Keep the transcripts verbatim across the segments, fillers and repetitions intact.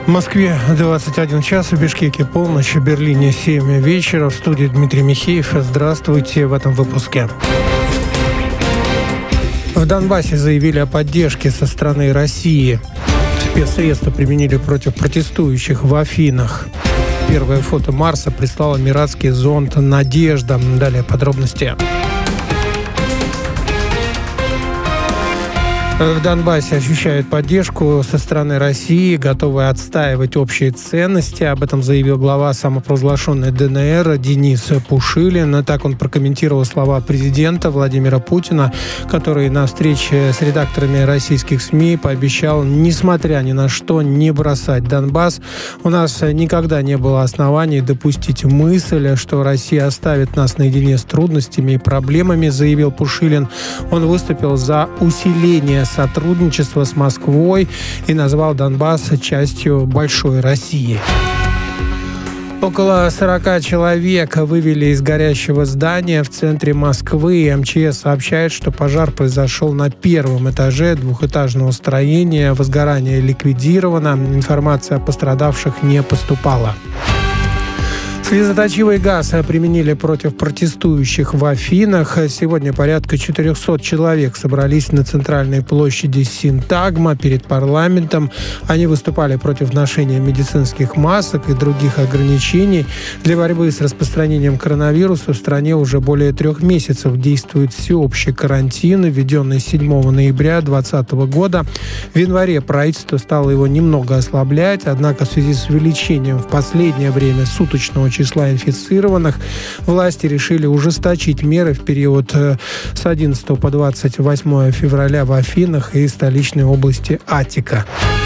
В Москве двадцать один час, в Бишкеке полночь, в Берлине семь вечера. В студии Дмитрий Михеев. Здравствуйте в этом выпуске. В Донбассе заявили о поддержке со стороны России. Спецсредства применили против протестующих в Афинах. Первое фото Марса прислал эмиратский зонд «Надежда». Далее подробности. В Донбассе ощущают поддержку со стороны России, готовы отстаивать общие ценности. Об этом заявил глава самопровозглашенной ДНР Денис Пушилин. Так он прокомментировал слова президента Владимира Путина, который на встрече с редакторами российских СМИ пообещал, несмотря ни на что, не бросать Донбасс. У нас никогда не было оснований допустить мысль, что Россия оставит нас наедине с трудностями и проблемами, заявил Пушилин. Он выступил за усиление сотрудничества с Москвой и назвал Донбасс частью большой России. Около сорока человек вывели из горящего здания в центре Москвы. МЧС сообщает, что пожар произошел на первом этаже двухэтажного строения. Возгорание ликвидировано. Информация о пострадавших не поступала. Слезоточивый газ применили против протестующих в Афинах. Сегодня порядка четырехсот человек собрались на центральной площади Синтагма перед парламентом. Они выступали против ношения медицинских масок и других ограничений. Для борьбы с распространением коронавируса в стране уже более трех месяцев действует всеобщий карантин, введенный седьмого ноября две тысячи двадцатого года. В январе правительство стало его немного ослаблять, однако в связи с увеличением в последнее время суточного числа инфицированных, власти решили ужесточить меры в период с одиннадцатого по двадцать восьмое февраля в Афинах и столичной области Аттика.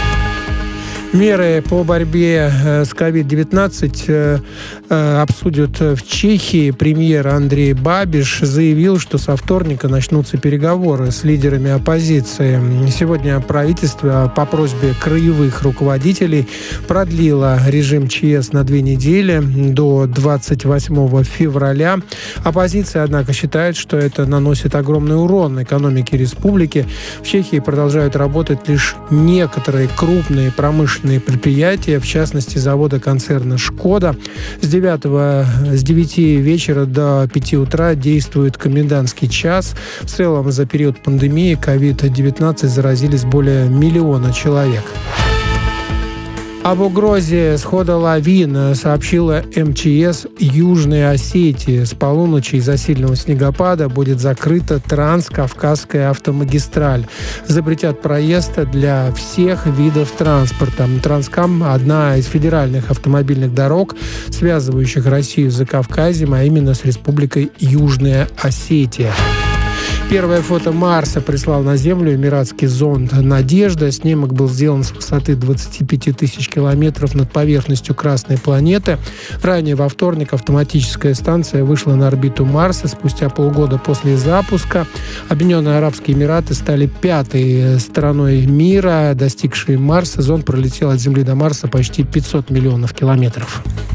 Меры по борьбе с ковид девятнадцать обсудят в Чехии. Премьер Андрей Бабиш заявил, что со вторника начнутся переговоры с лидерами оппозиции. Сегодня правительство по просьбе краевых руководителей продлило режим ЧС на две недели до двадцать восьмого февраля. Оппозиция, однако, считает, что это наносит огромный урон экономике республики. В Чехии продолжают работать лишь некоторые крупные промышленные предприятия, в частности, завода концерна «Шкода». С девятого, с девяти вечера до пяти утра действует комендантский час. В целом, за период пандемии ковид девятнадцать заразились более миллиона человек. Об угрозе схода лавин сообщила МЧС Южной Осетии. С полуночи из-за сильного снегопада будет закрыта Транскавказская автомагистраль. Запретят проезд для всех видов транспорта. Транскам – одна из федеральных автомобильных дорог, связывающих Россию с Закавказьем, а именно с Республикой Южная Осетия. Первое фото Марса прислал на Землю эмиратский зонд «Надежда». Снимок был сделан с высоты двадцати пяти тысяч километров над поверхностью Красной планеты. Ранее во вторник автоматическая станция вышла на орбиту Марса. Спустя полгода после запуска Объединенные Арабские Эмираты стали пятой страной мира, достигшей Марса. Зонд пролетел от Земли до Марса почти пятьсот миллионов километров.